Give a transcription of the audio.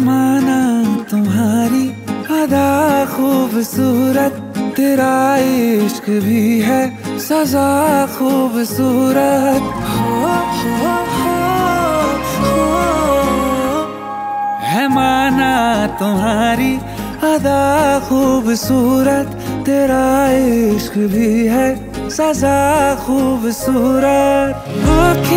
माना तुम्हारी अदा खूबसूरत, तेरा इश्क भी है सजा खूबसूरत। है माना तुम्हारी अदा खूबसूरत, तेरा इश्क भी है सजा खूबसूरत।